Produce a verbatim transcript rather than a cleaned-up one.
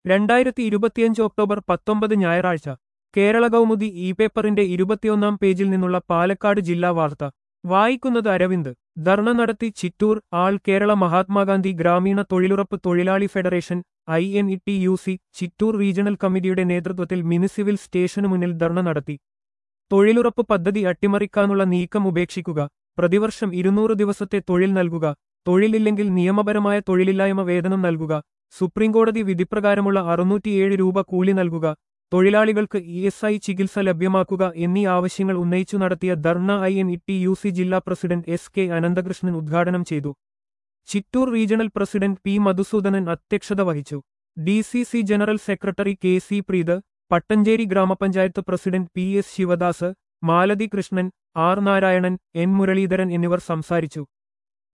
രണ്ടായിരത്തി ഇരുപത്തിയഞ്ച് ഒക്ടോബർ പത്തൊമ്പത് ഞായറാഴ്ച കേരള കൗമുദി ഇ പേപ്പറിന്റെ ഇരുപത്തിയൊന്നാം പേജിൽ നിന്നുള്ള പാലക്കാട് ജില്ലാ വാർത്ത വായിക്കുന്നത് അരവിന്ദ്. ധർണ നടത്തി ചിറ്റൂർ ആൾ കേരള മഹാത്മാഗാന്ധി ഗ്രാമീണ തൊഴിലുറപ്പ് തൊഴിലാളി federation I N E T U C Chittur regional കമ്മിറ്റിയുടെ നേതൃത്വത്തിൽ മുനിസിപ്പൽ സ്റ്റേഷനു മുന്നിൽ ധർണ നടത്തി. തൊഴിലുറപ്പ് പദ്ധതി അട്ടിമറിക്കാനുള്ള നീക്കം ഉപേക്ഷിക്കുക, പ്രതിവർഷം ഇരുന്നൂറ് ദിവസത്തെ തൊഴിൽ നൽകുക, തൊഴിലില്ലെങ്കിൽ നിയമപരമായ തൊഴിലില്ലായ്മ വേതനം നൽകുക, സുപ്രീംകോടതി വിധിപ്രകാരമുള്ള അറുന്നൂറ്റിയേഴ് രൂപ കൂലി നൽകുക, തൊഴിലാളികൾക്ക് ഇ എസ് ഐ ചികിത്സ ലഭ്യമാക്കുക എന്നീ ആവശ്യങ്ങൾ ഉന്നയിച്ചു നടത്തിയ ധർണ I N E T U C ജില്ലാ പ്രസിഡന്റ് എസ് കെ അനന്തകൃഷ്ണൻ ഉദ്ഘാടനം ചെയ്തു. Chittur regional president P Madhusudanan അധ്യക്ഷത വഹിച്ചു. D C C general secretary K C Preeth, Pattancheri ഗ്രാമപഞ്ചായത്ത് president P S Sivadas, Malathi Krishnan, R Narayanan, N Muraleedharan എന്നിവർ സംസാരിച്ചു.